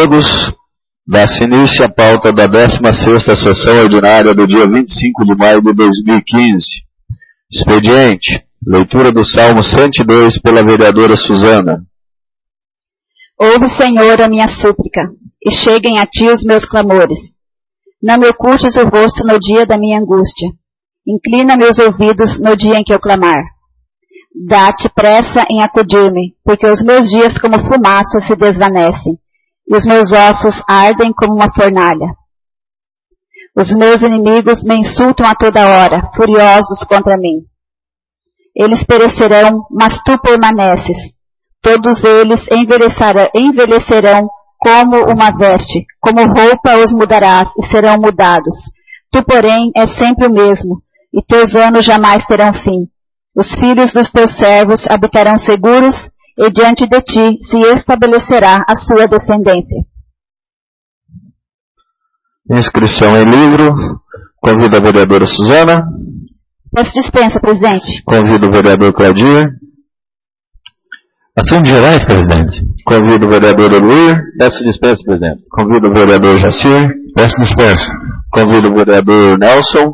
todos. Dá-se início à pauta da 16ª sessão ordinária do dia 25 de maio de 2015. Expediente. Leitura do Salmo 102 pela vereadora Suzana. Ouve, Senhor, a minha súplica, e cheguem a ti os meus clamores. Não me ocultes o rosto no dia da minha angústia. Inclina meus ouvidos no dia em que eu clamar. Dá-te pressa em acudir-me, porque os meus dias como fumaça se desvanecem, e os meus ossos ardem como uma fornalha. Os meus inimigos me insultam a toda hora, furiosos contra mim. Eles perecerão, mas tu permaneces. Todos eles envelhecerão como uma veste, como roupa os mudarás e serão mudados. Tu, porém, és sempre o mesmo, e teus anos jamais terão fim. Os filhos dos teus servos habitarão seguros, e diante de ti se estabelecerá a sua descendência. Inscrição em livro. Convido a vereadora Suzana. Peço dispensa, presidente. Convido o vereador Claudir. Assuntos gerais, presidente. Convido o vereador Eluir. Peço dispensa, presidente. Convido o vereador Jacir. Peço dispensa. Convido o vereador Nelson.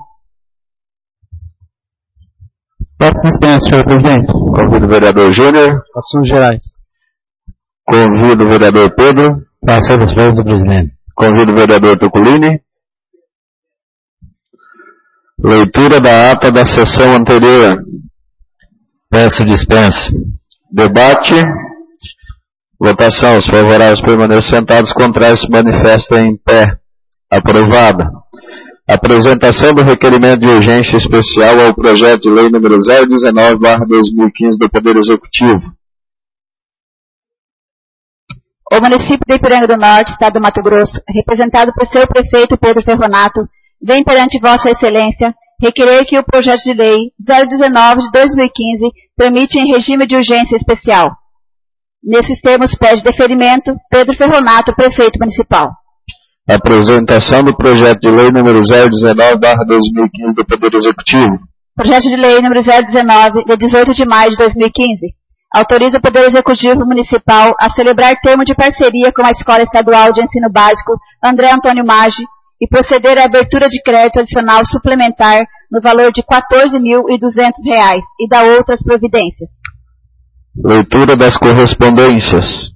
Peço dispensa, senhor presidente. Convido o vereador Júnior. Assuntos gerais. Convido o vereador Pedro. Peço dispensa, presidente. Convido o vereador Tuculini. Leitura da ata da sessão anterior. Peço dispensa. Debate. Votação. Os favoráveis permanecem sentados, contrários se manifestam em pé. Aprovada. Apresentação do requerimento de urgência especial ao projeto de lei número 019/2015 do Poder Executivo. O município de Ipiranga do Norte, Estado do Mato Grosso, representado por seu prefeito Pedro Ferronato, vem perante Vossa Excelência requerer que o projeto de lei 019 de 2015 tramite em regime de urgência especial. Nesses termos pede deferimento Pedro Ferronato, prefeito municipal. Apresentação do projeto de lei número 019/2015 do Poder Executivo. Projeto de lei número 019, de 18 de maio de 2015. Autoriza o Poder Executivo Municipal a celebrar termo de parceria com a Escola Estadual de Ensino Básico André Antônio Maggi e proceder à abertura de crédito adicional suplementar no valor de R$ 14.200 e da outras providências. Leitura das correspondências.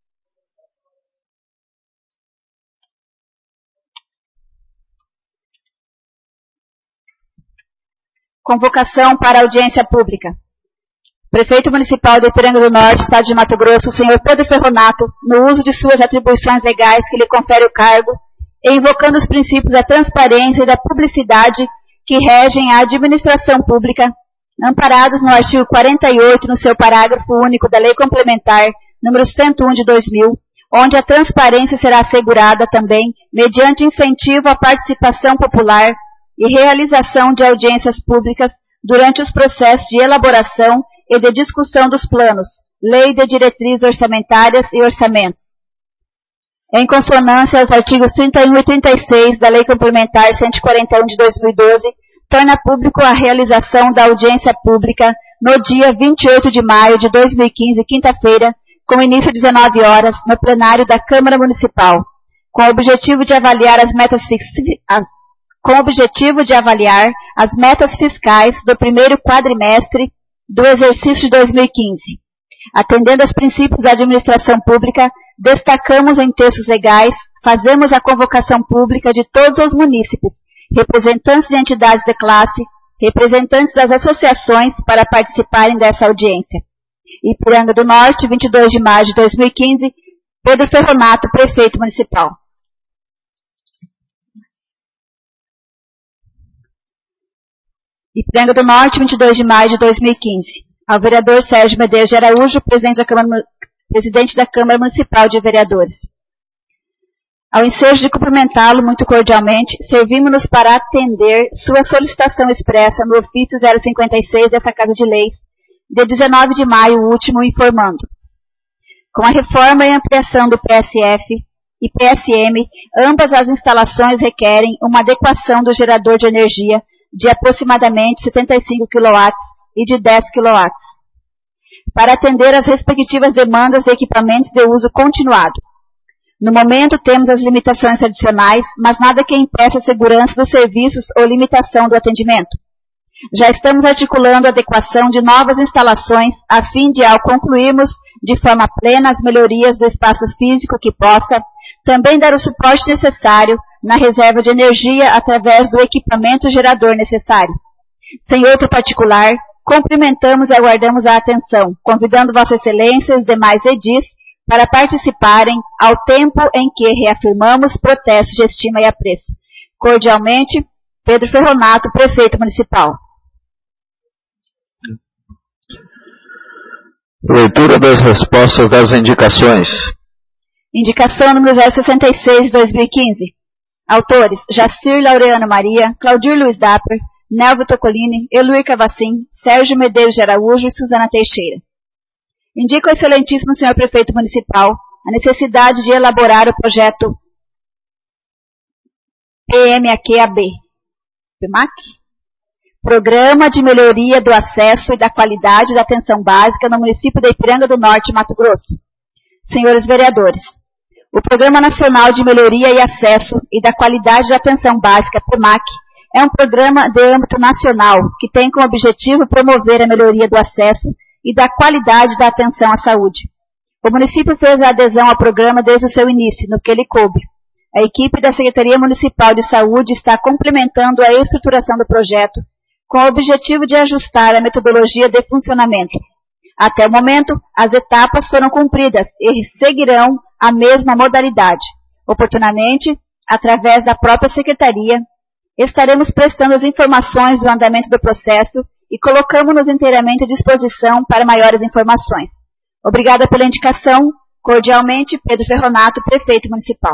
Convocação para audiência pública. Prefeito Municipal de Ipiranga do Norte, Estado de Mato Grosso, senhor Pedro Ferronato, no uso de suas atribuições legais que lhe confere o cargo, e invocando os princípios da transparência e da publicidade que regem a administração pública, amparados no artigo 48, no seu parágrafo único da Lei Complementar número 101 de 2000, onde a transparência será assegurada também mediante incentivo à participação popular e realização de audiências públicas durante os processos de elaboração e de discussão dos planos, lei de diretrizes orçamentárias e orçamentos. Em consonância aos artigos 31 e 36 da Lei Complementar 141 de 2012, torna público a realização da audiência pública no dia 28 de maio de 2015, quinta-feira, com início às 19 horas, no plenário da Câmara Municipal, com o objetivo de avaliar as metas fiscais do primeiro quadrimestre do exercício de 2015. Atendendo aos princípios da administração pública, destacamos em textos legais, fazemos a convocação pública de todos os munícipes, representantes de entidades de classe, representantes das associações para participarem dessa audiência. Ipiranga do Norte, 22 de maio de 2015, Pedro Ferronato, prefeito municipal. Ipiranga do Norte, 22 de maio de 2015. Ao vereador Sérgio Medeiros de Araújo, presidente da Câmara Municipal de Vereadores. Ao ensejo de cumprimentá-lo muito cordialmente, servimos-nos para atender sua solicitação expressa no ofício 056 dessa Casa de Leis, de 19 de maio último, informando: com a reforma e ampliação do PSF e PSM, ambas as instalações requerem uma adequação do gerador de energia de aproximadamente 75 kW e de 10 kW, para atender às respectivas demandas de equipamentos de uso continuado. No momento temos as limitações adicionais, mas nada que impeça a segurança dos serviços ou limitação do atendimento. Já estamos articulando a adequação de novas instalações a fim de, ao concluirmos de forma plena as melhorias do espaço físico que possa, também dar o suporte necessário na reserva de energia através do equipamento gerador necessário. Sem outro particular, cumprimentamos e aguardamos a atenção, convidando Vossa Excelência e os demais edis para participarem ao tempo em que reafirmamos protestos de estima e apreço. Cordialmente, Pedro Ferronato, Prefeito Municipal. Leitura das respostas das indicações. Indicação número 066 de 2015. Autores: Jacir Laureano Maria, Claudir Luiz Dapper, Nelvio Tocolini, Eluir Cavacim, Sérgio Medeiros de Araújo e Suzana Teixeira. Indica ao excelentíssimo senhor Prefeito Municipal a necessidade de elaborar o projeto PMAQ-AB, Programa de Melhoria do Acesso e da Qualidade da Atenção Básica no município de Ipiranga do Norte, Mato Grosso. Senhores vereadores, o Programa Nacional de Melhoria e Acesso e da Qualidade da Atenção Básica, PMAQ, é um programa de âmbito nacional que tem como objetivo promover a melhoria do acesso e da qualidade da atenção à saúde. O município fez a adesão ao programa desde o seu início, no que lhe coube. A equipe da Secretaria Municipal de Saúde está complementando a estruturação do projeto com o objetivo de ajustar a metodologia de funcionamento. Até o momento, as etapas foram cumpridas e seguirão a mesma modalidade. Oportunamente, através da própria Secretaria, estaremos prestando as informações do andamento do processo e colocamos-nos inteiramente à disposição para maiores informações. Obrigada pela indicação. Cordialmente, Pedro Ferronato, Prefeito Municipal.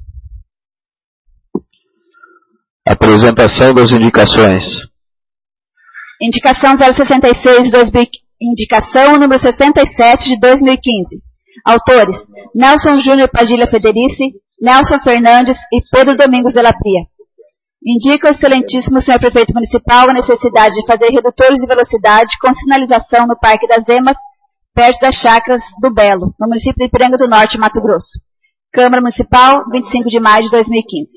Apresentação das indicações. Indicação 066 de 2015. Indicação número 67 de 2015. Autores: Nelson Júnior Padilha Federici, Nelson Fernandes e Pedro Domingos de la Pria. Indica ao excelentíssimo senhor Prefeito Municipal a necessidade de fazer redutores de velocidade com sinalização no Parque das Emas, perto das Chácaras do Belo, no município de Ipiranga do Norte, Mato Grosso. Câmara Municipal, 25 de maio de 2015.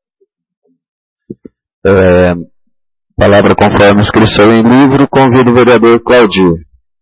Palavra conforme inscrição em livro, convido o vereador Claudir.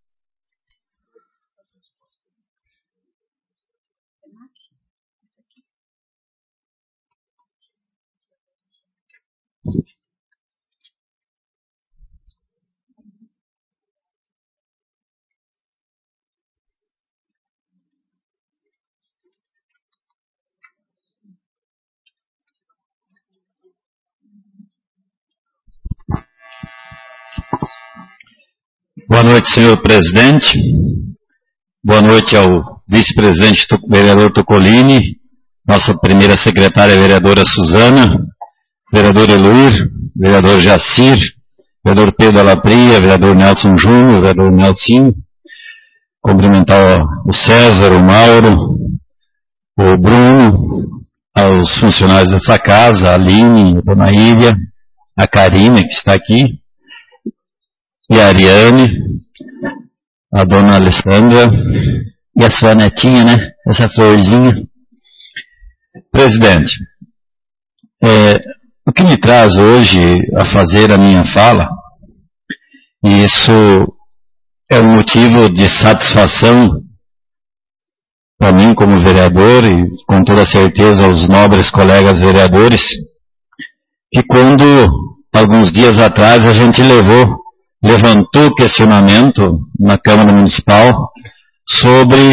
Boa noite, senhor presidente. Boa noite ao vice-presidente vereador Tocolini, nossa primeira secretária vereadora Suzana, vereador Eluir, vereador Jacir, vereador Pedro Alapria, vereador Nelson Júnior, vereador Nelson. Cumprimentar o César, o Mauro, o Bruno, aos funcionários dessa casa, a Aline, a Dona Ilha, a Karina, que está aqui, e a Ariane, a Dona Alessandra, e a sua netinha, né? Essa florzinha. Presidente, o que me traz hoje a fazer a minha fala, e isso é um motivo de satisfação para mim como vereador e com toda certeza aos nobres colegas vereadores, que quando, alguns dias atrás, a gente levantou questionamento na Câmara Municipal sobre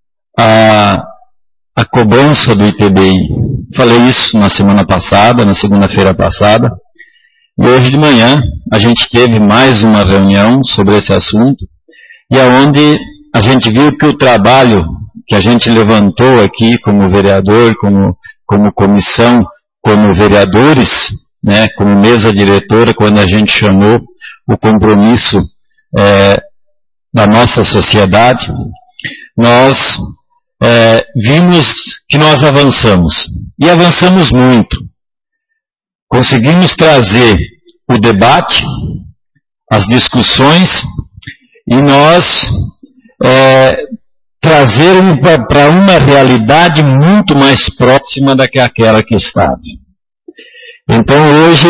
a cobrança do ITBI. Falei isso na semana passada, na segunda-feira passada, e hoje de manhã a gente teve mais uma reunião sobre esse assunto, e aonde a gente viu que o trabalho que a gente levantou aqui como vereador, como comissão, como vereadores, né, como mesa diretora, quando a gente chamou o compromisso da nossa sociedade, nós vimos que nós avançamos. E avançamos muito. Conseguimos trazer o debate, as discussões, e nós trazer para uma realidade muito mais próxima daquela que estava. Então hoje,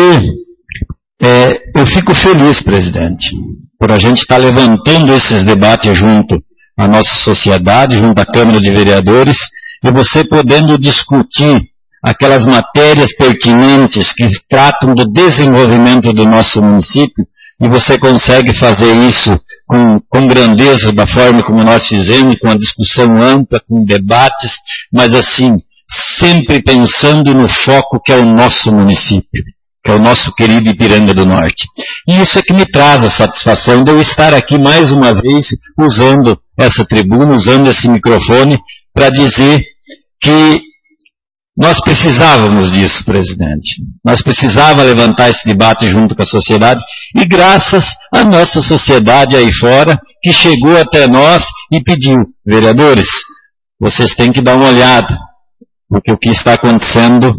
eu fico feliz, presidente, por a gente estar levantando esses debates junto à nossa sociedade, junto à Câmara de Vereadores, e você podendo discutir aquelas matérias pertinentes que tratam do desenvolvimento do nosso município, e você consegue fazer isso com grandeza, da forma como nós fizemos, com a discussão ampla, com debates, mas assim, sempre pensando no foco que é o nosso município, que é o nosso querido Ipiranga do Norte. E isso é que me traz a satisfação de eu estar aqui mais uma vez, usando essa tribuna, usando esse microfone, para dizer que nós precisávamos disso, presidente. Nós precisávamos levantar esse debate junto com a sociedade, e graças à nossa sociedade aí fora, que chegou até nós e pediu, vereadores, vocês têm que dar uma olhada, porque o que está acontecendo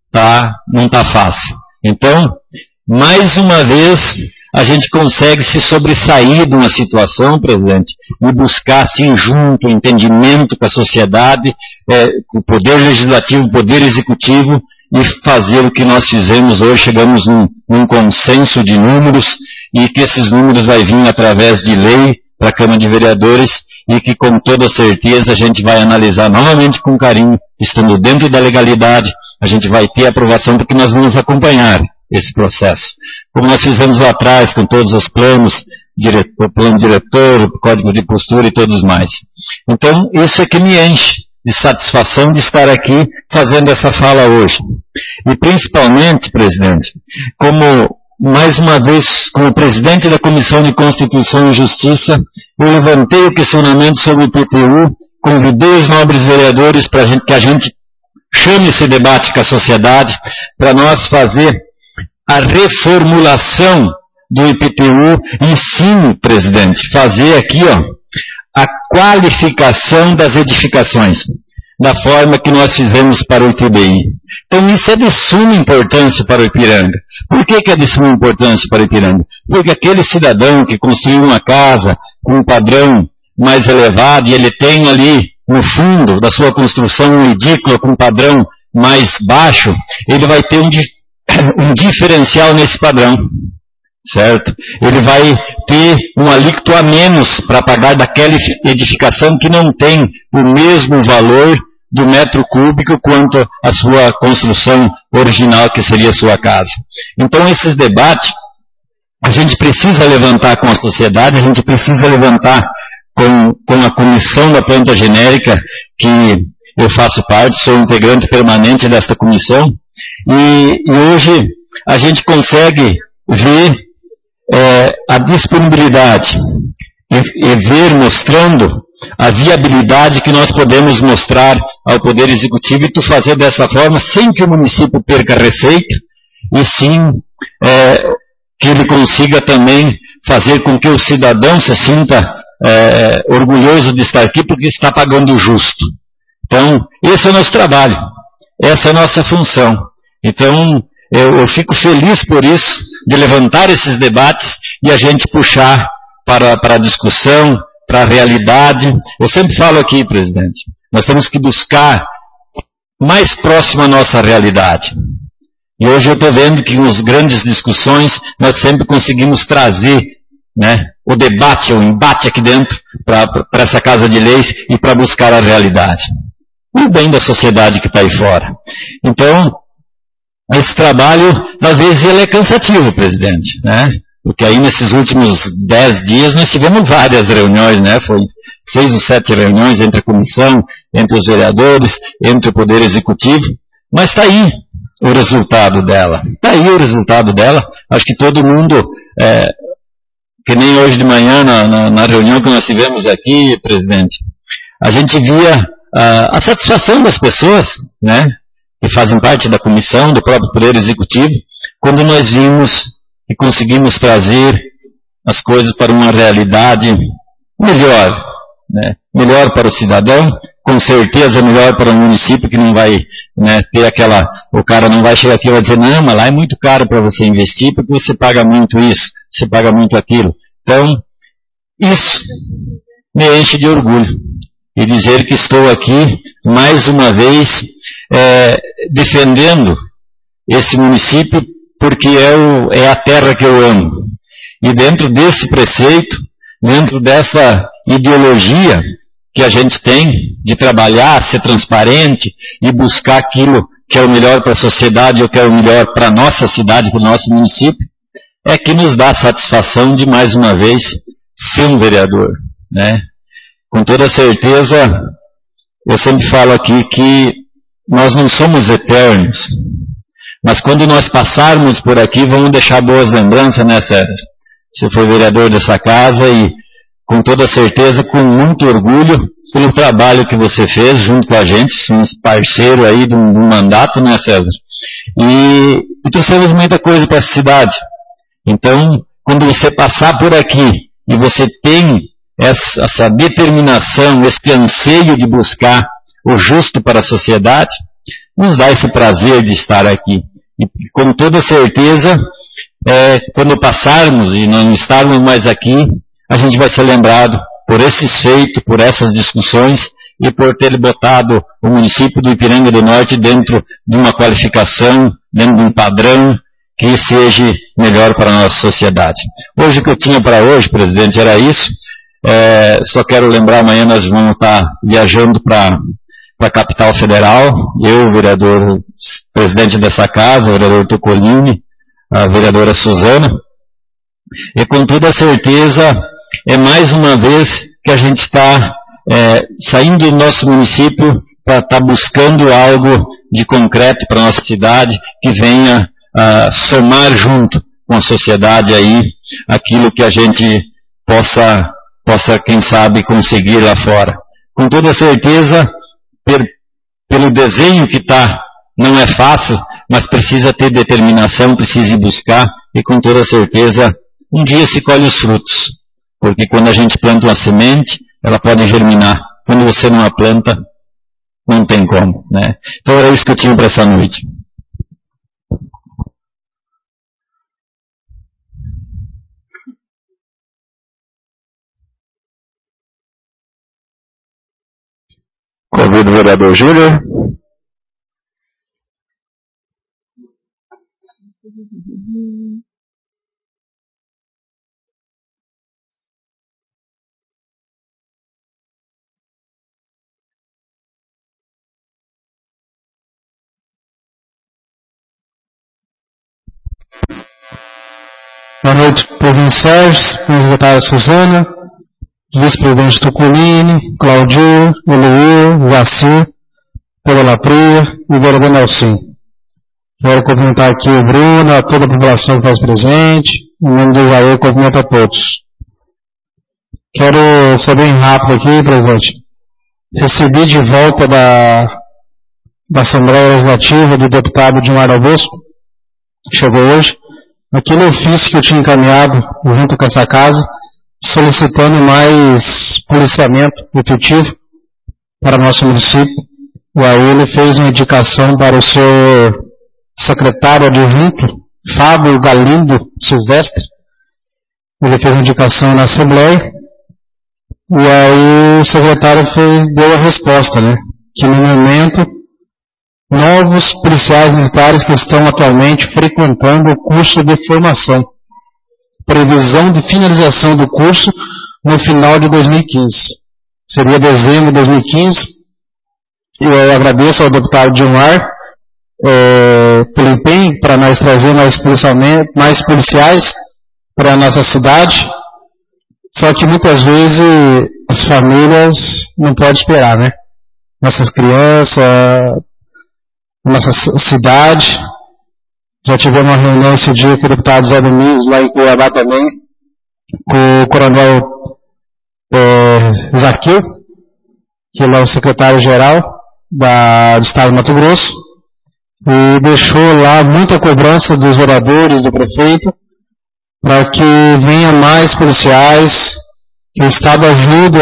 não está fácil. Então, mais uma vez, a gente consegue se sobressair de uma situação, presidente, e buscar, assim, junto, o entendimento com a sociedade, com o poder legislativo, o poder executivo, e fazer o que nós fizemos hoje. Chegamos num consenso de números, e que esses números vai vir através de lei para a Câmara de Vereadores, e que com toda certeza a gente vai analisar novamente com carinho, estando dentro da legalidade, a gente vai ter aprovação, porque nós vamos acompanhar esse processo. Como nós fizemos lá atrás, com todos os planos, o plano diretor, o código de postura e todos mais. Então, isso é que me enche de satisfação de estar aqui fazendo essa fala hoje. E principalmente, presidente, como mais uma vez, como presidente da Comissão de Constituição e Justiça, eu levantei o questionamento sobre o IPTU, convidei os nobres vereadores para que a gente chame esse debate com a sociedade, para nós fazer a reformulação do IPTU, e sim, presidente, fazer aqui, a qualificação das edificações, da forma que nós fizemos para o ITBI. Então isso é de suma importância para o Ipiranga. Por que é de suma importância para o Ipiranga? Porque aquele cidadão que construiu uma casa com um padrão mais elevado, e ele tem ali no fundo da sua construção um edícula com um padrão mais baixo, ele vai ter um diferencial nesse padrão, certo? Ele vai ter um alíquoto a menos para pagar daquela edificação que não tem o mesmo valor do metro cúbico quanto a sua construção original, que seria a sua casa. Então esses debates a gente precisa levantar com a sociedade, a gente precisa levantar com a comissão da planta genérica, que eu faço parte, sou integrante permanente desta comissão, e hoje a gente consegue ver a disponibilidade e ver mostrando a viabilidade que nós podemos mostrar ao Poder Executivo, e tu fazer dessa forma sem que o município perca receita, e sim que ele consiga também fazer com que o cidadão se sinta orgulhoso de estar aqui, porque está pagando o justo. Então, esse é o nosso trabalho, essa é a nossa função. Então, eu fico feliz por isso, de levantar esses debates e a gente puxar para a discussão, para a realidade. Eu sempre falo aqui, presidente, nós temos que buscar mais próximo à nossa realidade. E hoje eu estou vendo que nas grandes discussões nós sempre conseguimos trazer, o debate, o embate aqui dentro para essa casa de leis e para buscar a realidade. E o bem da sociedade que está aí fora. Então, esse trabalho, às vezes, ele é cansativo, presidente, Porque aí nesses últimos 10 dias nós tivemos várias reuniões, Foi 6 ou 7 reuniões entre a comissão, entre os vereadores, entre o Poder Executivo. Mas está aí o resultado dela. Está aí o resultado dela. Acho que todo mundo, que nem hoje de manhã, na reunião que nós tivemos aqui, presidente, a gente via a satisfação das pessoas, que fazem parte da comissão, do próprio Poder Executivo, quando nós vimos e conseguimos trazer as coisas para uma realidade melhor, melhor para o cidadão, com certeza melhor para o município, que não vai ter o cara não vai chegar aqui e vai dizer, não, mas lá é muito caro para você investir, porque você paga muito isso, você paga muito aquilo. Então, isso me enche de orgulho. e dizer que estou aqui, mais uma vez, defendendo esse município, porque é a terra que eu amo. E dentro desse preceito, dentro dessa ideologia que a gente tem de trabalhar, ser transparente e buscar aquilo que é o melhor para a sociedade ou que é o melhor para a nossa cidade, para o nosso município, é que nos dá satisfação de, mais uma vez, ser um vereador, né? Com toda certeza, eu sempre falo aqui que nós não somos eternos, mas quando nós passarmos por aqui, vamos deixar boas lembranças, né, César? Você foi vereador dessa casa e, com toda certeza, com muito orgulho, pelo trabalho que você fez junto com a gente, um parceiro aí de um mandato, né, César? E trouxemos muita coisa para essa cidade. Então, quando você passar por aqui e você tem essa determinação, esse anseio de buscar o justo para a sociedade, nos dá esse prazer de estar aqui. E com toda certeza, quando passarmos e não estarmos mais aqui, a gente vai ser lembrado por esses feitos, por essas discussões e por ter botado o município do Ipiranga do Norte dentro de uma qualificação, dentro de um padrão que seja melhor para a nossa sociedade. Hoje o que eu tinha para hoje, presidente, era isso. Só quero lembrar, amanhã nós vamos estar viajando para a capital federal, eu, vereador, presidente dessa casa, o vereador Tocolini, a vereadora Suzana, e com toda certeza é mais uma vez que a gente está saindo do nosso município para estar buscando algo de concreto para a nossa cidade, que venha somar junto com a sociedade aí aquilo que a gente possa, quem sabe, conseguir lá fora. Com toda certeza, pelo desenho que está, não é fácil, mas precisa ter determinação, precisa ir buscar, e com toda certeza, um dia se colhe os frutos. Porque quando a gente planta uma semente, ela pode germinar. Quando você não a planta, não tem como, né? Então era isso que eu tinha para essa noite. Convido o vereador Júnior. Boa noite, presidente Sérgio, secretária Suzana, vice-presidente Tocolini, Claudio, Eloir, Vacir, Pedro Lapria e o vereador Nelson. Quero cumprimentar aqui o Bruno, a toda a população que faz presente, em nome do Jair, cumprimento a todos. Quero ser bem rápido aqui, presidente. Recebi de volta da Assembleia Legislativa do deputado Dilmar Bosco, que chegou hoje, aquele ofício que eu tinha encaminhado junto com essa casa, solicitando mais policiamento efetivo para o nosso município. E aí ele fez uma indicação para o seu secretário adjunto, Fábio Galindo Silvestre. Ele fez uma indicação na Assembleia, e aí o secretário deu a resposta, né? Que no momento, novos policiais militares que estão atualmente frequentando o curso de formação. Previsão de finalização do curso no final de 2015. Seria dezembro de 2015. Eu agradeço ao deputado Dilmar pelo empenho para nós trazer mais policiais para a nossa cidade. Só que muitas vezes as famílias não podem esperar, né? Nossas crianças, nossa cidade. Já tivemos uma reunião esse dia com o deputado Zé Domingos, lá em Cuiabá também, com o coronel Zaqueu, que ele é o secretário-geral do Estado do Mato Grosso, e deixou lá muita cobrança dos vereadores, do prefeito, para que venha mais policiais, que o Estado ajude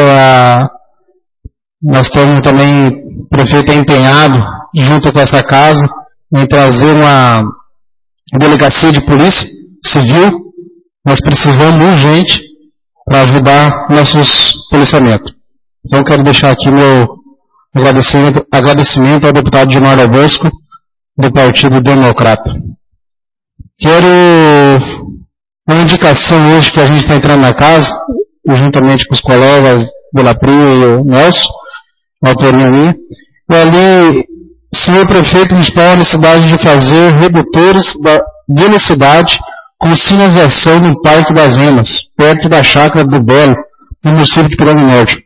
Nós temos também, o prefeito é empenhado, junto com essa casa, em trazer uma delegacia de polícia civil. Nós precisamos urgente para ajudar nossos policiamentos. Então quero deixar aqui meu agradecimento ao deputado Gilmar Dal Bosco, do Partido Democrata. Quero uma indicação hoje que a gente está entrando na casa, juntamente com os colegas Belaprio e o Nelson, uma autoria minha, e ali, senhor prefeito municipal, a necessidade de fazer redutores da velocidade com sinalização no Parque das Renas, perto da Chácara do Belo, no município de Piranga do Norte.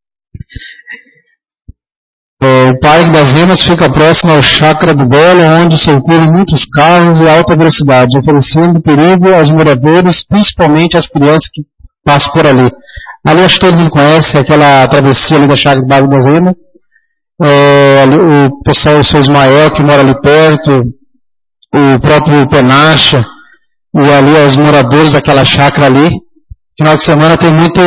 O Parque das Renas fica próximo ao Chácara do Belo, onde circulam muitos carros e alta velocidade, oferecendo perigo aos moradores, principalmente às crianças que passam por ali. Ali acho que todo mundo conhece aquela travessia ali da Chácara do Parque das Renas. Ali, o pessoal, o seu Ismael, que mora ali perto, o próprio Penacha, e ali os moradores daquela chácara ali. Final de semana tem muito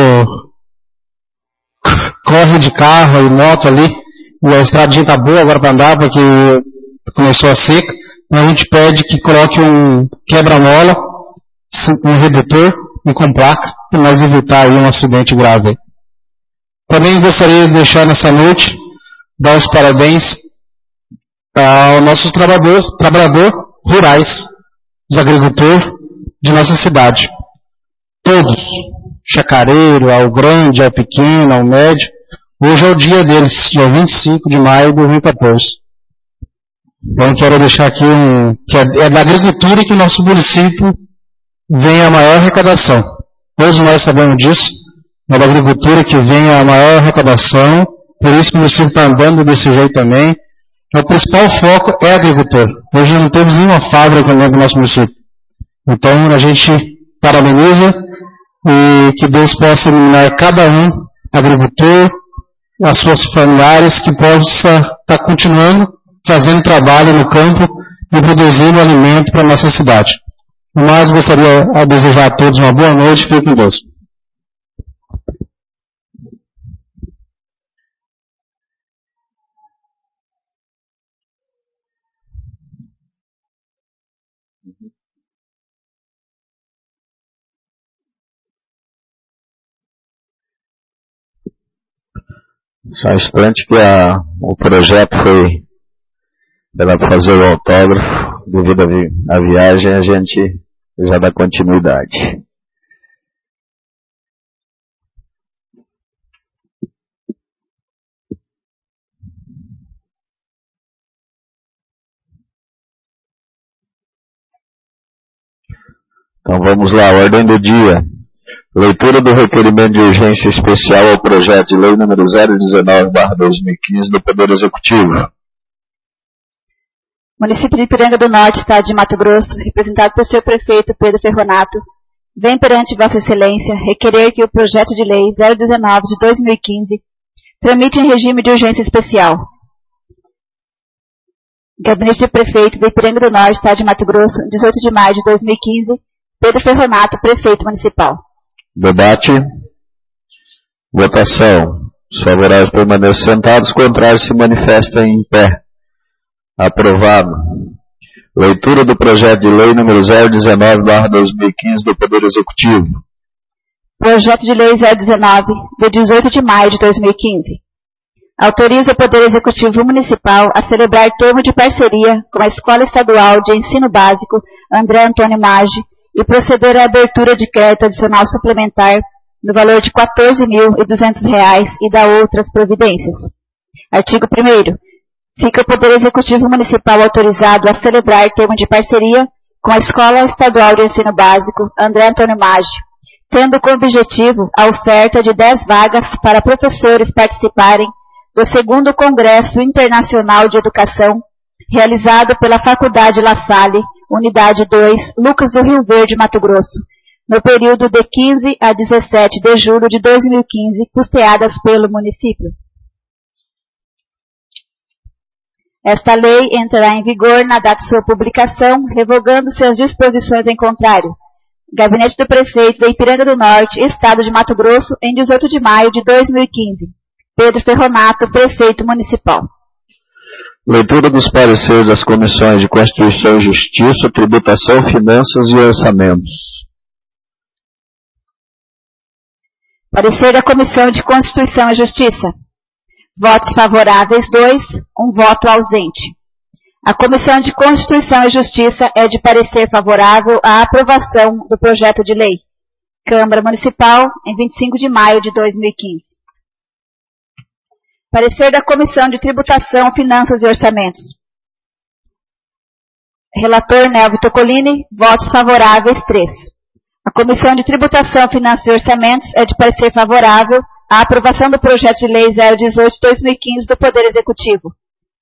corre de carro e moto ali, e a estradinha está boa agora para andar, porque começou a seca. Então a gente pede que coloque um quebra-mola, um redutor e com placa, para nós evitar aí um acidente grave. Também gostaria de deixar nessa noite, dar os parabéns aos nossos trabalhadores rurais, os agricultores de nossa cidade. Todos, chacareiro, ao grande, ao pequeno, ao médio. Hoje é o dia deles, dia 25 de maio de 2014. Então quero deixar aqui que é da agricultura que o nosso município vem a maior arrecadação. Todos nós sabemos disso. É da agricultura que vem a maior arrecadação. Por isso que o município está andando desse jeito também. O principal foco é a agricultura. Hoje não temos nenhuma fábrica no nosso município. Então a gente parabeniza e que Deus possa iluminar cada um, agricultor, as suas familiares, que possa estar continuando fazendo trabalho no campo e produzindo alimento para a nossa cidade. Mas gostaria de desejar a todos uma boa noite e fiquem com Deus. Só um instante que o projeto foi para fazer o autógrafo, devido à viagem, a gente já dá continuidade. Então vamos lá, ordem do dia. Leitura do requerimento de urgência especial ao projeto de lei número 019/2015 do Poder Executivo. Município de Ipiranga do Norte, Estado de Mato Grosso, representado por seu prefeito Pedro Ferronato, vem perante Vossa Excelência requerer que o projeto de lei 019 de 2015 tramite em regime de urgência especial. Gabinete do Prefeito de Ipiranga do Norte, Estado de Mato Grosso, 18 de maio de 2015, Pedro Ferronato, Prefeito Municipal. Debate. Votação. Os favoráveis permanecem sentados, contrários se manifestam em pé. Aprovado. Leitura do projeto de lei número 019/2015 do Poder Executivo. Projeto de lei 019, de 18 de maio de 2015. Autoriza o Poder Executivo Municipal a celebrar termo de parceria com a Escola Estadual de Ensino Básico André Antônio Maggi e proceder à abertura de crédito adicional suplementar no valor de R$ 14.200 e da outras providências. Artigo 1º. Fica o Poder Executivo Municipal autorizado a celebrar termo de parceria com a Escola Estadual de Ensino Básico André Antônio Maggi, tendo como objetivo a oferta de 10 vagas para professores participarem do 2º Congresso Internacional de Educação, realizado pela Faculdade La Salle, Unidade 2, Lucas do Rio Verde, Mato Grosso, no período de 15 a 17 de julho de 2015, custeadas pelo município. Esta lei entrará em vigor na data de sua publicação, revogando-se as disposições em contrário. Gabinete do Prefeito de Ipiranga do Norte, Estado de Mato Grosso, em 18 de maio de 2015. Pedro Ferronato, Prefeito Municipal. Leitura dos pareceres das comissões de Constituição e Justiça, Tributação, Finanças e Orçamentos. Parecer da Comissão de Constituição e Justiça. Votos favoráveis 2, um voto ausente. A Comissão de Constituição e Justiça é de parecer favorável à aprovação do projeto de lei. Câmara Municipal, em 25 de maio de 2015. Parecer da Comissão de Tributação, Finanças e Orçamentos. Relator Nelvio Toccolini, votos favoráveis 3. A Comissão de Tributação, Finanças e Orçamentos é de parecer favorável à aprovação do projeto de lei 018/2015 do Poder Executivo.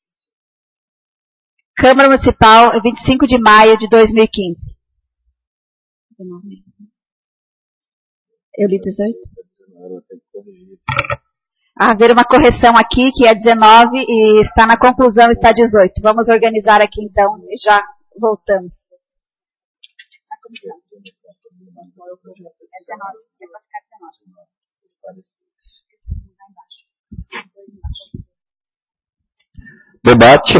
Câmara Municipal, 25 de maio de 2015. Eu li 18? Haver uma correção aqui, que é 19, e está na conclusão, está 18. Vamos organizar aqui, então, e já voltamos. É 19, depois ficar 19. Debate.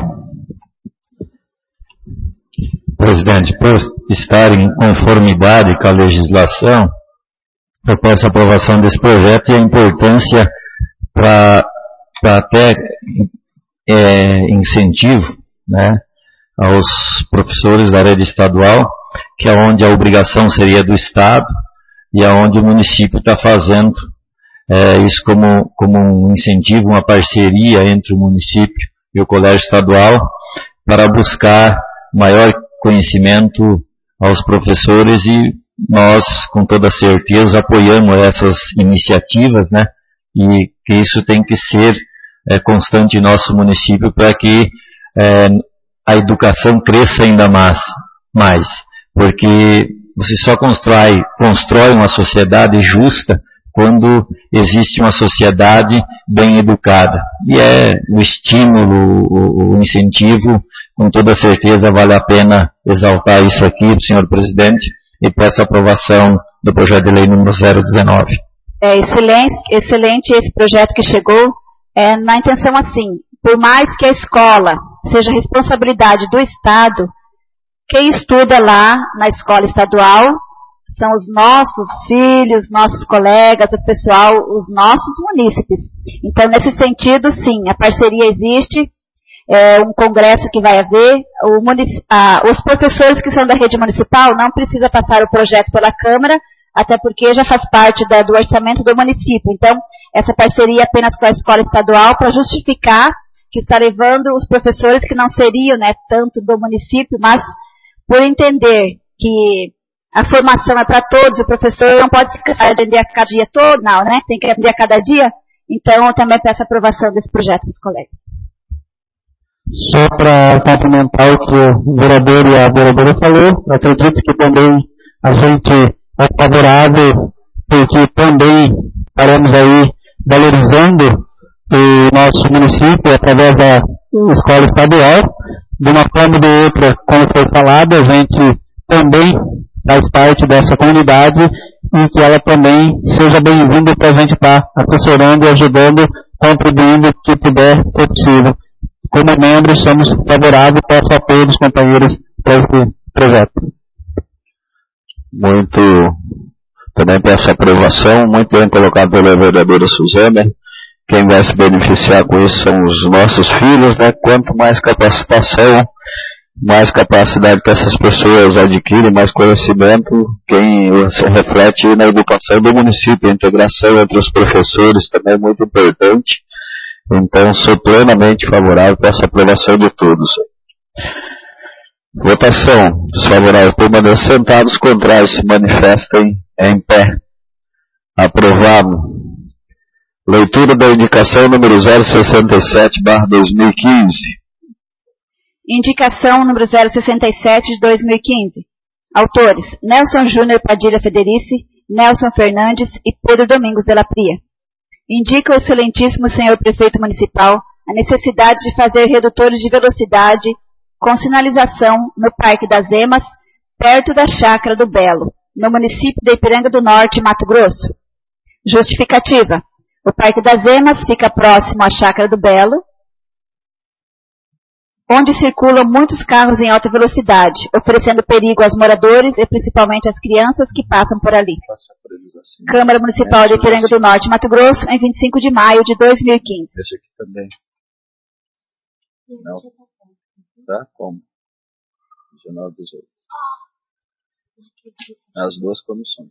Presidente, por estar em conformidade com a legislação, eu peço a aprovação desse projeto e a importância para até incentivo, né, aos professores da rede estadual, que é onde a obrigação seria do Estado e aonde o município está fazendo isso como um incentivo, uma parceria entre o município e o colégio estadual para buscar maior conhecimento aos professores, e nós, com toda certeza, apoiamos essas iniciativas, né? E que isso tem que ser constante em nosso município para que a educação cresça ainda mais. Porque você só constrói uma sociedade justa quando existe uma sociedade bem educada. E o estímulo, o incentivo, com toda certeza vale a pena exaltar isso aqui, senhor presidente, e peço a aprovação do projeto de lei número 019. Excelente esse projeto que chegou, na intenção assim, por mais que a escola seja responsabilidade do Estado, quem estuda lá na escola estadual são os nossos filhos, nossos colegas, o pessoal, os nossos munícipes. Então, nesse sentido, sim, a parceria existe, um congresso que vai haver, os professores que são da rede municipal não precisa passar o projeto pela Câmara, até porque já faz parte do orçamento do município. Então, essa parceria apenas com a escola estadual para justificar que está levando os professores que não seriam, né, tanto do município, mas por entender que a formação é para todos, o professor não pode se cansar de aprender a cada dia todo, não, né? Tem que aprender a cada dia. Então, eu também peço a aprovação desse projeto dos colegas. Só para complementar o que o vereador e a vereadora falou, eu acredito que também a gente é favorável, porque também estaremos aí valorizando o nosso município através da escola estadual. De uma forma ou de outra, como foi falado, a gente também faz parte dessa comunidade e que ela também seja bem-vinda para a gente estar assessorando e ajudando, contribuindo o que puder ser possível. Como membros, somos favoráveis para o apoio dos companheiros para esse projeto. Também peço aprovação, muito bem colocado pela vereadora Suzana. Quem vai se beneficiar com isso são os nossos filhos, né? Quanto mais capacitação, mais capacidade que essas pessoas adquirem, mais conhecimento, quem se reflete na educação do município. A integração entre os professores também é muito importante. Então, sou plenamente favorável para essa aprovação de todos. Votação. Desfavorável permaneçam sentados, contrários se manifestem em pé. Aprovado. Leitura da indicação número 067/2015. Indicação número 067 de 2015. Autores: Nelson Júnior Padilha Federici, Nelson Fernandes e Pedro Domingos de la Pria. Indica o excelentíssimo senhor prefeito municipal a necessidade de fazer redutores de velocidade com sinalização no Parque das Emas, perto da Chácara do Belo, no município de Ipiranga do Norte, Mato Grosso. Justificativa: o Parque das Emas fica próximo à Chácara do Belo, onde circulam muitos carros em alta velocidade, oferecendo perigo aos moradores e principalmente às crianças que passam por ali. Câmara Municipal de Ipiranga do Norte, Mato Grosso, em 25 de maio de 2015. Esse aqui também. Não. Tá? Como? 19 e 18. As duas comissões.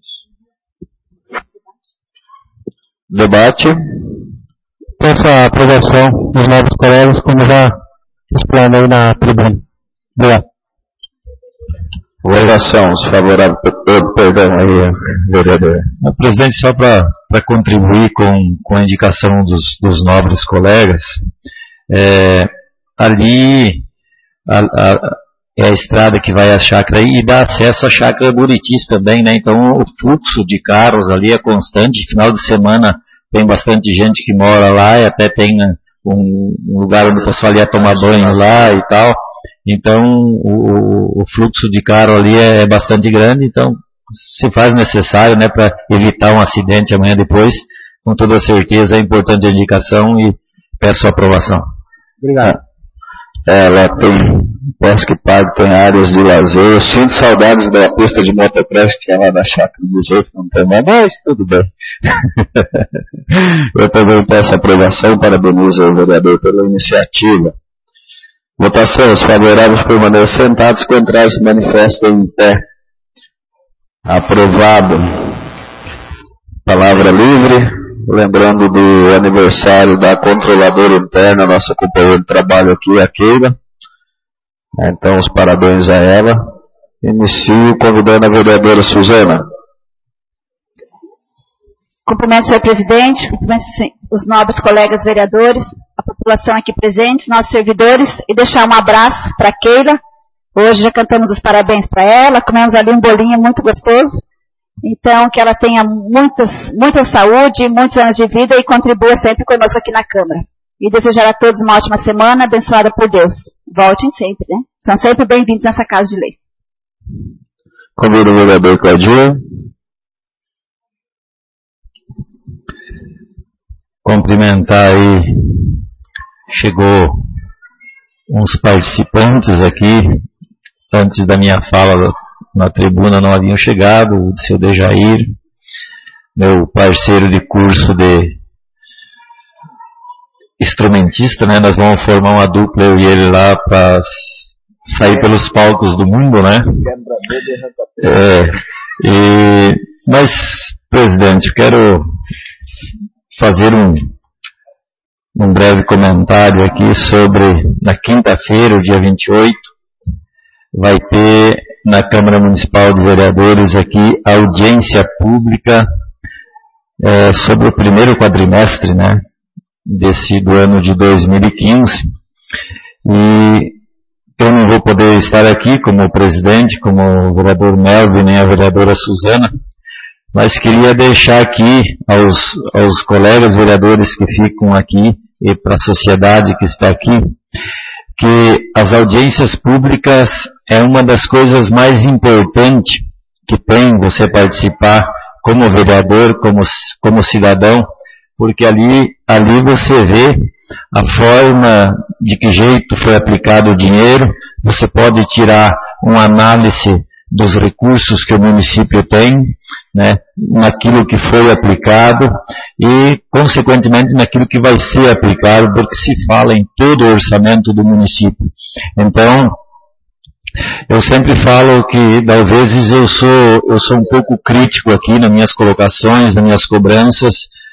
Debate. Essa aprovação dos novos colegas, como já explanei na tribuna. Obrigado. Votação, favorável. Perdão aí, vereador. Presidente, só para contribuir com a indicação dos nobres colegas, ali é a estrada que vai à chácara e dá acesso à chácara Buritis também, né? Então o fluxo de carros ali é constante. Final de semana tem bastante gente que mora lá e até tem um lugar onde o pessoal ia tomar banho lá e tal. Então o fluxo de carro ali é bastante grande. Então se faz necessário, né, para evitar um acidente amanhã depois, com toda certeza é importante a indicação e peço a aprovação. Obrigado. Ela tem Pesca e Pago, tem áreas de lazer. Eu sinto saudades da pista de motocross que tinha lá na chácara dos outros, não tem mais, mas tudo bem. Eu também peço a aprovação, parabenizo o vereador pela iniciativa. Votação, os favoráveis permanecem sentados, contrários se manifestam em pé. Aprovado. Palavra livre. Lembrando do aniversário da controladora interna, nossa companheira de trabalho aqui, a Keila. Então, os parabéns a ela. Inicio convidando a vereadora Suzana. Cumprimento, senhor presidente, cumprimento os nobres colegas vereadores, a população aqui presente, nossos servidores, e deixar um abraço para a Keila. Hoje já cantamos os parabéns para ela, comemos ali um bolinho muito gostoso. Então, que ela tenha muita saúde, muitos anos de vida e contribua sempre conosco aqui na Câmara. E desejar a todos uma ótima semana, abençoada por Deus. Voltem sempre, né? São sempre bem-vindos nessa Casa de Leis. Convido o vereador Claudio. Cumprimentar aí, chegou uns participantes aqui, antes da minha fala na tribuna não haviam chegado, o seu Dejair, meu parceiro de curso de instrumentista, né? Nós vamos formar uma dupla, eu e ele lá, para sair pelos palcos do mundo, né? Mas, presidente, eu quero fazer um breve comentário aqui sobre, na quinta-feira, o dia 28, vai ter na Câmara Municipal de Vereadores aqui audiência pública sobre o primeiro quadrimestre, né, do ano de 2015. E eu não vou poder estar aqui como presidente, como o vereador Melvin, nem a vereadora Suzana, mas queria deixar aqui aos colegas vereadores que ficam aqui e para a sociedade que está aqui, que as audiências públicas é uma das coisas mais importantes que tem você participar como vereador, como cidadão, porque ali você vê a forma de que jeito foi aplicado o dinheiro, você pode tirar uma análise dos recursos que o município tem, né, naquilo que foi aplicado e, consequentemente, naquilo que vai ser aplicado, porque se fala em todo o orçamento do município. Então, eu sempre falo que, talvez, eu sou um pouco crítico aqui nas minhas colocações, nas minhas cobranças,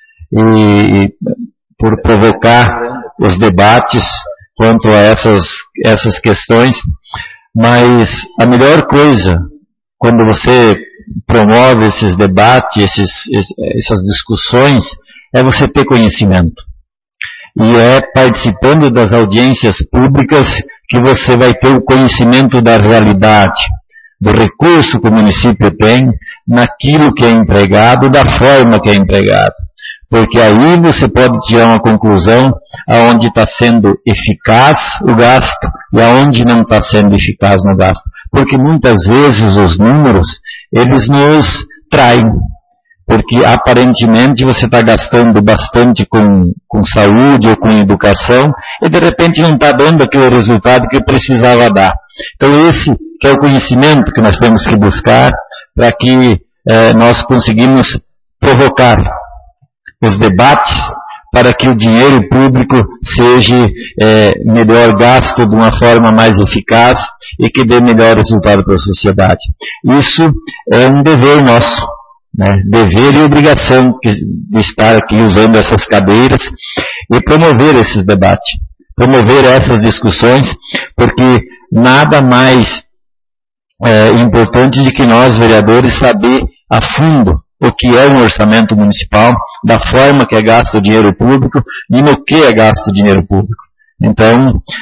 e por provocar os debates quanto a essas questões, mas a melhor coisa, quando você promove esses debates, essas discussões, é você ter conhecimento. E é participando das audiências públicas que você vai ter o conhecimento da realidade, do recurso que o município tem, naquilo que é empregado, da forma que é empregado. Porque aí você pode tirar uma conclusão aonde está sendo eficaz o gasto e aonde não está sendo eficaz no gasto. Porque muitas vezes os números, eles nos traem. porque aparentemente você está gastando bastante com saúde ou com educação e de repente não está dando aquele resultado que precisava dar. Então esse que é o conhecimento que nós temos que buscar para que nós conseguimos provocar os debates para que o dinheiro público seja melhor gasto de uma forma mais eficaz e que dê melhor resultado para a sociedade. Isso é um dever nosso, né? Dever e obrigação de estar aqui usando essas cadeiras e promover esses debates, promover essas discussões, porque nada mais importante de que nós, vereadores, saber a fundo o que é um orçamento municipal, da forma que é gasto o dinheiro público e no que é gasto o dinheiro público. Então,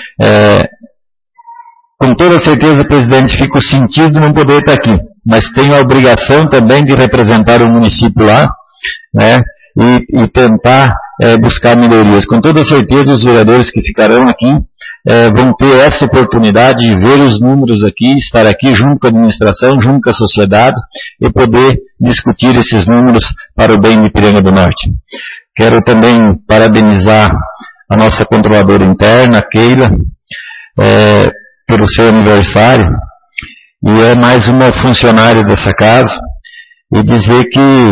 com toda certeza, presidente, fico sentido não poder estar aqui, mas tenho a obrigação também de representar o município lá, né, e tentar buscar melhorias. Com toda certeza, os vereadores que ficarão aqui vão ter essa oportunidade de ver os números aqui, estar aqui junto com a administração, junto com a sociedade e poder discutir esses números para o bem de Ipiranga do Norte. Quero também parabenizar a nossa controladora interna, a Keila, pelo seu aniversário, e é mais uma funcionária dessa casa, e dizer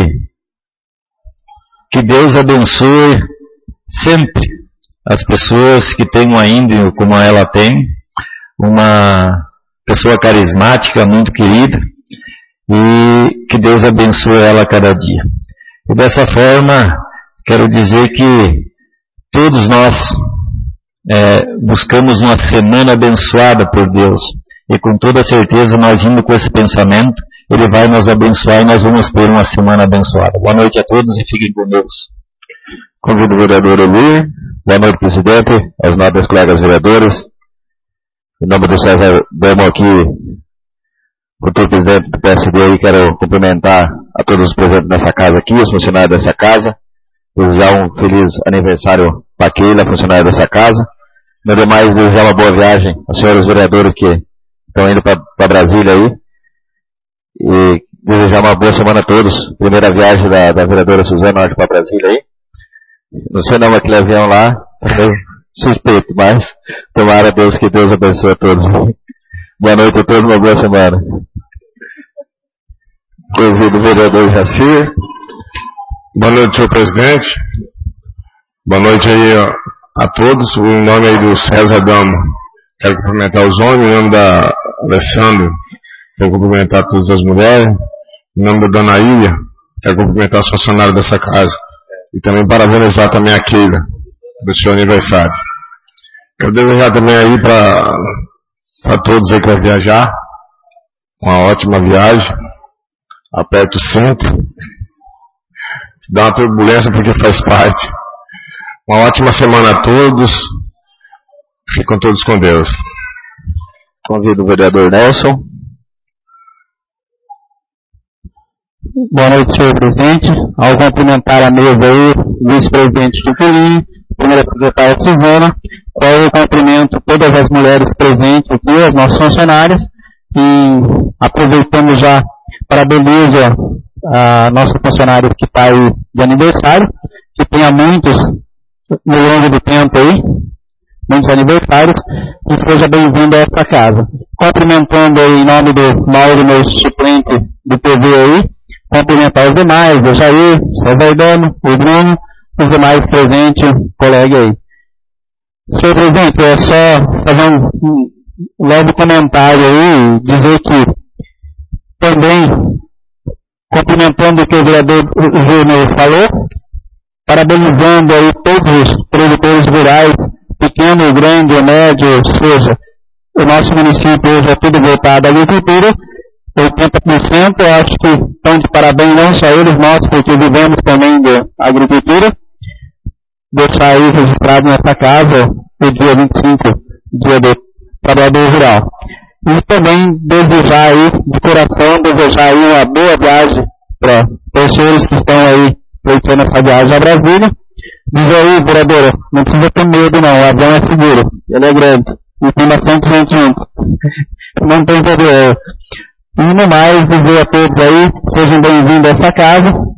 que Deus abençoe sempre as pessoas que tenham ainda, como ela tem, uma pessoa carismática, muito querida, e que Deus abençoe ela a cada dia. E dessa forma, quero dizer que todos nós buscamos uma semana abençoada por Deus, e com toda certeza nós indo com esse pensamento, Ele vai nos abençoar e nós vamos ter uma semana abençoada. Boa noite a todos e fiquem com Deus. Convido o vereador Eli. Boa noite, presidente, aos nobres colegas vereadores. Em nome do César Demo aqui, futuro presidente do PSD, quero cumprimentar a todos os presentes nessa casa aqui, os funcionários dessa casa. Desejar um feliz aniversário para a Keila, funcionária dessa casa. No demais, desejar uma boa viagem aos senhores vereadores que estão indo para Brasília aí. E desejar uma boa semana a todos. Primeira viagem da vereadora Suzana para Brasília aí. Não sei não aquele avião lá, eu suspeito, mas tomara a Deus que Deus abençoe a todos. Boa noite a todos, uma boa semana. Convido o vereador Jacir. Boa noite, senhor presidente. Boa noite aí a todos. O nome aí do César Damo. Quero cumprimentar os homens, em nome da Alessandra. Quero cumprimentar todas as mulheres. Em nome da dona Ilha, quero cumprimentar os funcionários dessa casa. E também parabenizar também a Keila, do seu aniversário. Quero desejar também aí para todos aí que vão viajar, uma ótima viagem. Aperta o cinto. Dá uma turbulência porque faz parte. Uma ótima semana a todos. Ficam todos com Deus. Convido o vereador Nelson. Boa noite, senhor presidente. Ao cumprimentar a mesa aí, vice-presidente Tuculinho, primeira secretária Suzana, qual eu cumprimento todas as mulheres presentes aqui, as nossas funcionárias, e aproveitando já, parabenizo a nossa funcionária que está aí de aniversário, que tenha muitos no longo do tempo aí, muitos aniversários, e seja bem-vindo a esta casa. Cumprimentando aí em nome do Mauro, meu suplente do PV aí, cumprimentar os demais, o Jair, o César Dano, o Bruno, os demais presentes, colega aí. Senhor presidente, é só fazer um leve comentário aí, dizer que também, cumprimentando o que o vereador Júnior falou, parabenizando aí todos os produtores rurais, pequeno, grande, médio, ou seja, o nosso município hoje é tudo voltado à agricultura, 80%, eu acho que estão de parabéns não só eles, nós, porque vivemos também de agricultura. Deixar aí registrado nessa casa o dia 25, dia do trabalhador rural. E também desejar aí, de coração, desejar aí uma boa viagem para os senhores que estão aí pleiteando essa viagem a Brasília. Diz aí, vereadora, não precisa ter medo não, o avião é seguro, ele é grande, e tem bastante gente junto. Não tem problema. E no mais, dizer a todos aí, sejam bem-vindos a essa casa,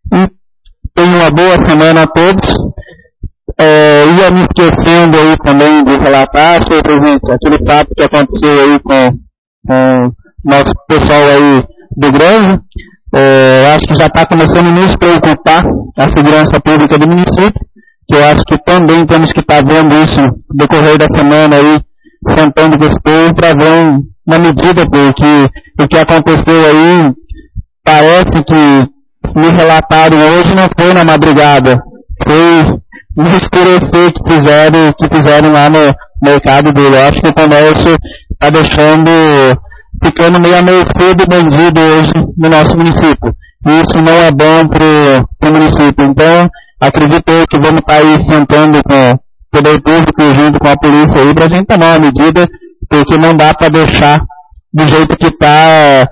E tenham uma boa semana a todos. Ia me esquecendo aí também de relatar, senhor presidente, aquele fato que aconteceu aí com nosso pessoal aí do Granja. Acho que já está começando a nos preocupar a segurança pública do município, que eu acho que também temos que estar vendo isso no decorrer da semana aí, sentando com esse povo para ver uma medida, porque o que aconteceu aí parece que me relataram hoje não foi na madrugada, foi no escurecer que fizeram lá no mercado dele. Eu acho que o comércio está ficando meio a mercê do bandido hoje no nosso município. E isso não é bom para o município. Então, acredito que vamos estar aí sentando com o poder público junto com a polícia aí para a gente tomar uma medida, porque não dá para deixar do jeito que está.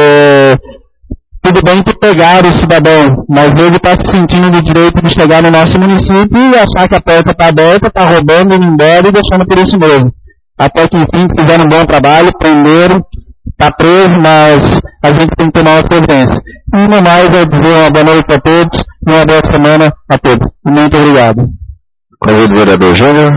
Tudo bem que pegaram o cidadão, mas ele está se sentindo no direito de chegar no nosso município e achar que a porta está aberta, está roubando, indo embora e deixando por isso mesmo. Até que, enfim, fizeram um bom trabalho, prenderam, está preso, mas a gente tem que tomar uma providência. E no mais, eu dizer uma boa noite a todos e uma boa semana a todos. Muito obrigado. Convido o vereador Júnior.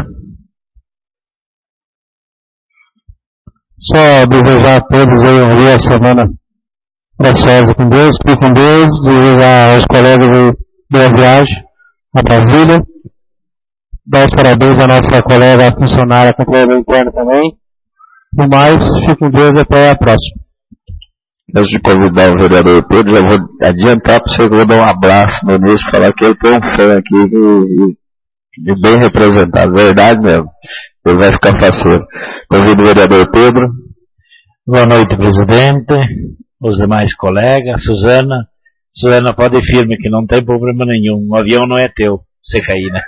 Só desejar a todos aí uma boa semana preciosa com Deus, fique com Deus, desejar aos colegas aí boa viagem a Brasília. Dar os parabéns à nossa colega funcionária com o interno também. No mais, fique com Deus e até a próxima. Antes de convidar o vereador Pedro, já vou adiantar para você que eu vou dar um abraço no início, falar que ele tem um fã aqui de bem representado, verdade mesmo. Ele vai ficar faceiro. Convido o vereador Pedro. Boa noite, presidente, os demais colegas, Suzana. Suzana, pode ir firme que não tem problema nenhum, o avião não é teu, você cair, né?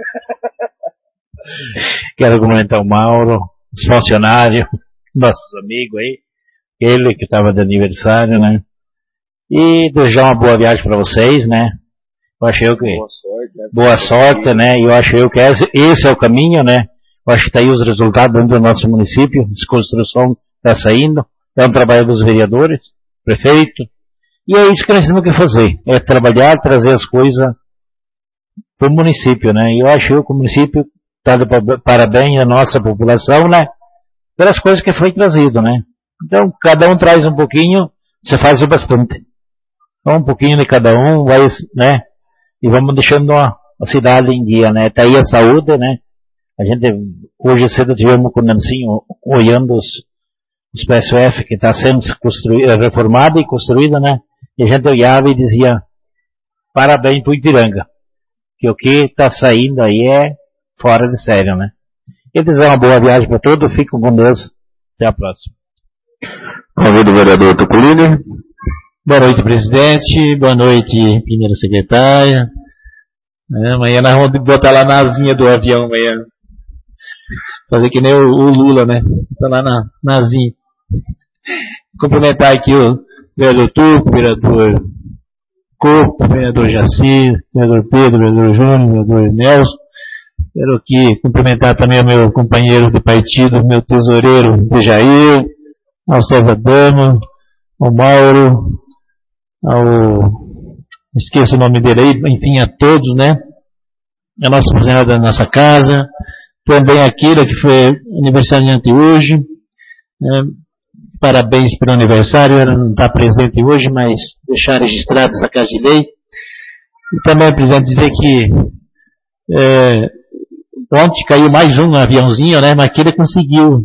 Quero cumprimentar o Mauro, os funcionários, nossos amigos aí, ele que estava de aniversário, né? E desejar uma boa viagem para vocês, né? Eu achei que boa sorte, né? E eu achei que esse é o caminho, né? Eu acho que está aí os resultados dentro do nosso município, a desconstrução está saindo, é um trabalho dos vereadores, prefeito, e é isso que nós temos que fazer, é trabalhar, trazer as coisas para o município, né? E eu acho que o município está de parabéns à nossa população, né? Pelas coisas que foi trazido, né? Então, cada um traz um pouquinho, você faz o bastante. Então, um pouquinho de cada um, vai, né? E vamos deixando a cidade em dia, né? Tá aí a saúde, né? A gente, hoje cedo tivemos com o Nancinho olhando os PSF que está sendo reformado e construído, né? E a gente olhava e dizia, parabéns para o Ipiranga. Que o que está saindo aí é fora de sério, né? E desejar uma boa viagem para todos, fiquem com Deus. Até a próxima. Convido o vereador Tuculini. Boa noite, presidente. Boa noite, primeira secretária. Amanhã nós vamos botar lá na asinha do avião amanhã. Fazer que nem o Lula, né? Botar lá na asinha. Cumprimentar aqui o vereador Turco, vereador Corpo, vereador Jacir, vereador Pedro, vereador Júnior, vereador Nelson. Quero aqui cumprimentar também o meu companheiro de partido, meu tesoureiro Jair, ao César Dama, ao Mauro, esqueço o nome dele aí, enfim, a todos, né? A nossa funcionária da nossa casa, também a Kira, que foi aniversariante hoje, parabéns pelo aniversário, ela não está presente hoje, mas deixar registrado essa casa de lei. E também, presidente, dizer que ontem caiu mais um aviãozinho, né? Mas ele conseguiu,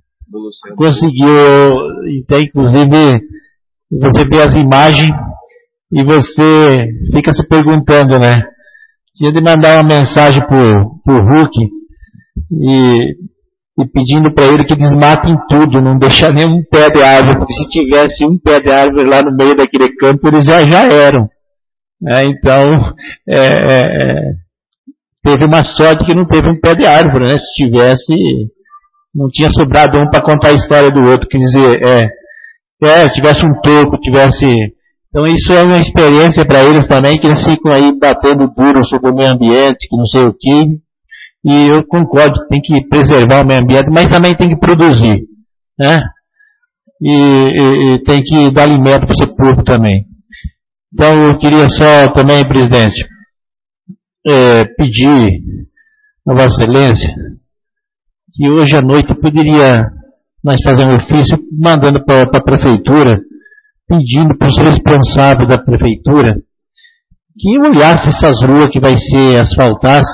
e tem, inclusive, você vê as imagens e você fica se perguntando, né? Tinha de mandar uma mensagem pro Hulk e pedindo para ele que desmatem tudo, não deixar nenhum pé de árvore, porque se tivesse um pé de árvore lá no meio daquele campo, eles já eram. Então, teve uma sorte que não teve um pé de árvore, né? Se tivesse, não tinha sobrado um para contar a história do outro. Quer dizer, tivesse um toco, tivesse... Então isso é uma experiência para eles também, que eles ficam aí batendo duro sobre o meio ambiente, que não sei o quê. E eu concordo, tem que preservar o meio ambiente, mas também tem que produzir, né? E tem que dar alimento para esse povo também. Então, eu queria só também, presidente, pedir a Vossa Excelência que hoje à noite poderia nós fazer um ofício mandando para a Prefeitura, pedindo para os responsáveis da Prefeitura que olhassem essas ruas que vai ser asfaltadas.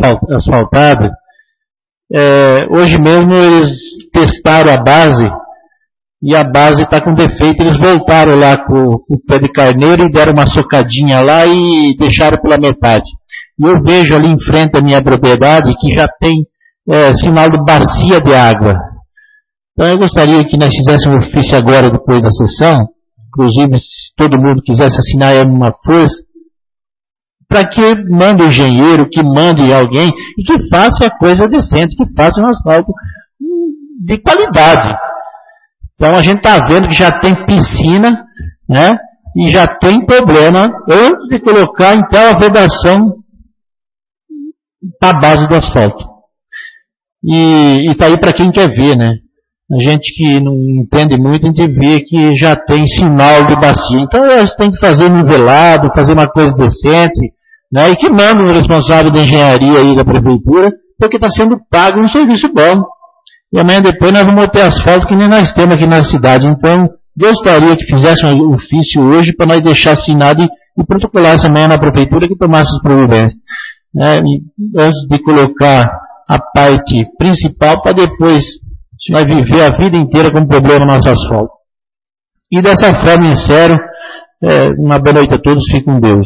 Hoje mesmo eles testaram a base e a base está com defeito. Eles voltaram lá com o pé de carneiro e deram uma socadinha lá e deixaram pela metade. E eu vejo ali em frente à minha propriedade que já tem sinal de bacia de água. Então eu gostaria que nós fizéssemos um ofício agora, depois da sessão, inclusive se todo mundo quisesse assinar uma força, para que mande o engenheiro, que mande alguém e que faça a coisa decente, que faça um asfalto de qualidade. Então a gente está vendo que já tem piscina, né? E já tem problema antes de colocar então a vedação para a base do asfalto. E está aí para quem quer ver, né? A gente que não entende muito, a gente vê que já tem sinal de bacia. Então eles têm que fazer nivelado, fazer uma coisa decente, né? E que manda o responsável da engenharia aí da prefeitura, porque está sendo pago um serviço bom. E amanhã depois nós vamos ter asfalto que nem nós temos aqui na cidade. Então, gostaria que fizesse um ofício hoje para nós deixar assinado e protocolasse amanhã na prefeitura que tomasse as providências. Antes de colocar a parte principal para depois nós viver a vida inteira com problema no nosso asfalto. E dessa forma, encerro. Uma boa noite a todos. Fiquem com Deus.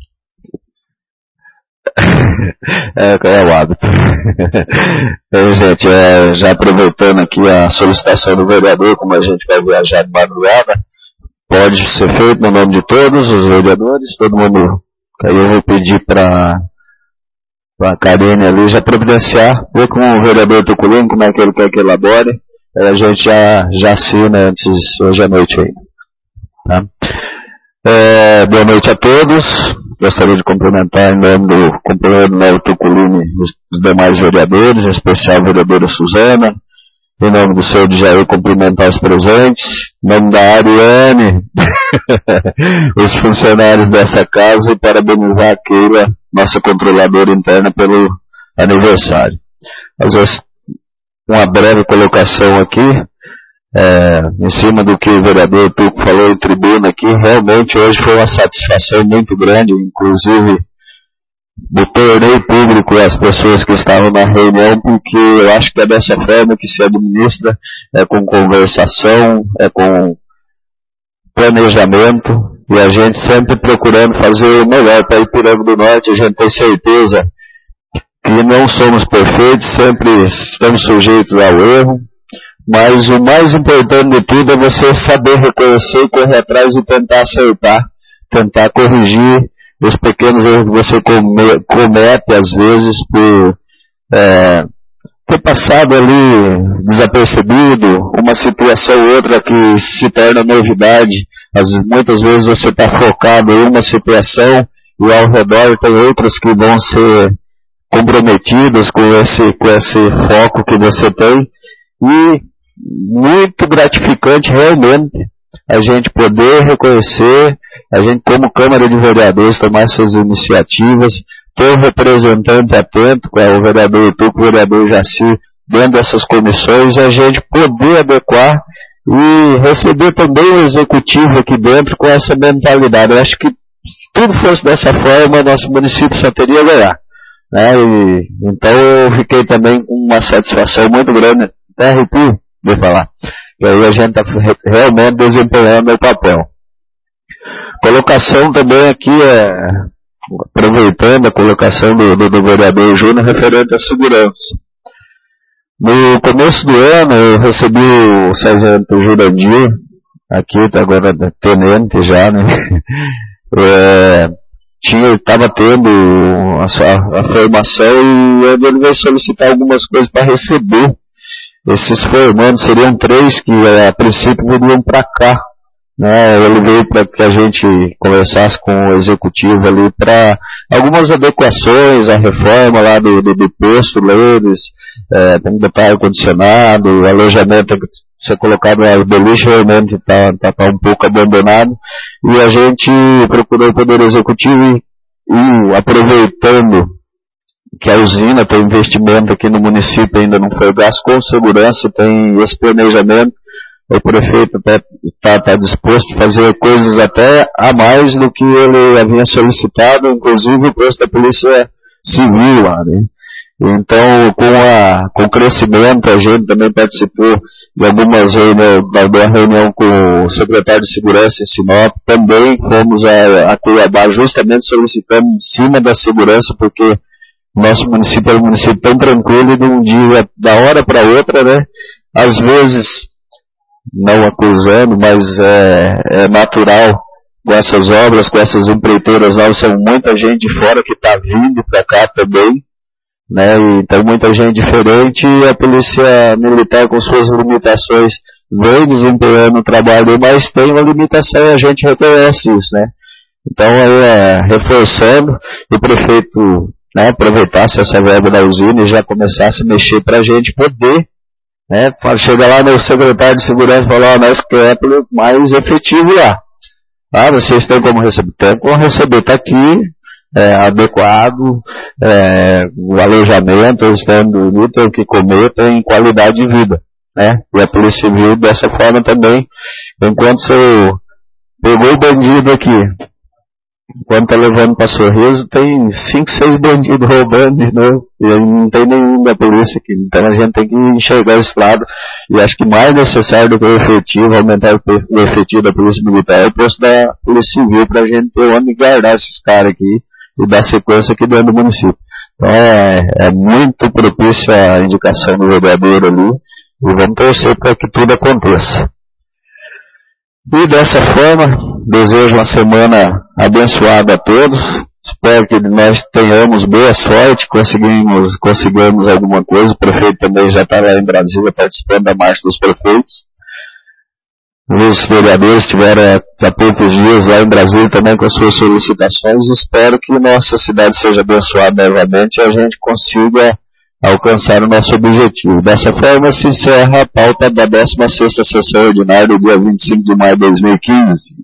É o hábito. Então, gente, já aproveitando aqui a solicitação do vereador, como a gente vai viajar de madrugada, pode ser feito no nome de todos os vereadores, todo mundo. Aí eu vou pedir para a Karine ali já providenciar, ver com o vereador Tuculino como é que ele quer que elabore, a gente já assina antes, hoje à noite aí. Tá? Boa noite a todos. Gostaria de cumprimentar em nome do companheiro Nélio Tuculini os demais vereadores, em especial a vereadora Suzana, em nome do senhor Jair, cumprimentar os presentes, em nome da Ariane, os funcionários dessa casa, e parabenizar a Keila, nossa controladora interna, pelo aniversário. Fazer uma breve colocação aqui, em cima do que o vereador Tuco falou em tribuna aqui. Realmente hoje foi uma satisfação muito grande, inclusive tornei público as pessoas que estavam na reunião, porque eu acho que é dessa forma que se administra, com conversação, com planejamento, e a gente sempre procurando fazer o melhor para Ipiranga do Norte. A gente tem certeza que não somos perfeitos, sempre estamos sujeitos ao erro, mas o mais importante de tudo é você saber reconhecer, correr atrás e tentar acertar, tentar corrigir os pequenos erros que você comete, às vezes, por ter passado ali desapercebido, uma situação ou outra que se torna novidade. Muitas vezes você está focado em uma situação e ao redor tem outras que vão ser comprometidas com esse foco que você tem. E muito gratificante realmente a gente poder reconhecer, a gente como Câmara de Vereadores tomar essas iniciativas, ter um representante atento, que é o vereador Tuco, o vereador Jaci, dentro dessas comissões, e a gente poder adequar e receber também o executivo aqui dentro com essa mentalidade. Eu acho que se tudo fosse dessa forma, nosso município só teria a ganhar, né? Então eu fiquei também com uma satisfação muito grande, até arrepio de falar. E aí a gente está realmente desempenhando o papel. Colocação também aqui, aproveitando a colocação do vereador Júnior referente à segurança. No começo do ano eu recebi o sargento Jurandir, aqui agora tenente já, né? Estava tendo a formação e ele veio solicitar algumas coisas para receber. Esses formandos seriam 3 que a princípio viriam para cá, né? Ele veio para que a gente conversasse com o executivo ali para algumas adequações, a reforma lá do posto deles, tem que botar ar-condicionado, o alojamento tem que ser colocado no beliche, realmente está um pouco abandonado, e a gente procurou o Poder Executivo e aproveitando que a usina tem investimento aqui no município, ainda não foi gasto, com segurança, tem esse planejamento, o prefeito está disposto a fazer coisas até a mais do que ele havia solicitado, inclusive o posto da Polícia Civil lá, né? Então, com o crescimento, a gente também participou de algumas da reunião com o secretário de Segurança em Sinop, também fomos a Cuiabá justamente solicitando em cima da segurança, porque nosso município é um município tão tranquilo e de um dia, da hora para outra, né? Às vezes, não acusando, mas é natural com essas obras, com essas empreiteiras novas, são muita gente de fora que está vindo para cá também, né? E tem muita gente diferente e a Polícia Militar com suas limitações vem desempenhando o trabalho, mas tem uma limitação e a gente reconhece isso, né? Então, reforçando, o prefeito, né, aproveitasse essa verba da usina e já começasse a mexer para a gente poder, né, chega lá no secretário de Segurança e fala, nós queremos mais efetivo lá. Ah, vocês têm como receber? Tem como receber, está aqui, adequado, o alojamento, eles têm o que comer, tem qualidade de vida, né? E a Polícia Civil dessa forma também, enquanto você pegou o bandido aqui, enquanto tá levando para Sorriso, tem 5, 6 bandidos roubando de novo, e não tem nenhum da polícia aqui. Então a gente tem que enxergar esse lado, e acho que mais necessário do que o efetivo, aumentar o efetivo da Polícia Militar, é o posto da Polícia Civil, para a gente ter onde guardar esses caras aqui, e dar sequência aqui dentro do município. Então é muito propício a indicação do vereador ali, e vamos torcer para que tudo aconteça. E dessa forma, desejo uma semana abençoada a todos. Espero que nós tenhamos boa sorte, consigamos alguma coisa. O prefeito também já está lá em Brasília participando da Marcha dos Prefeitos. Os vereadores estiveram há poucos dias lá em Brasília também com as suas solicitações. Espero que nossa cidade seja abençoada novamente e a gente consiga alcançar o nosso objetivo. Dessa forma se encerra a pauta da 16ª sessão ordinária do dia 25 de maio de 2015.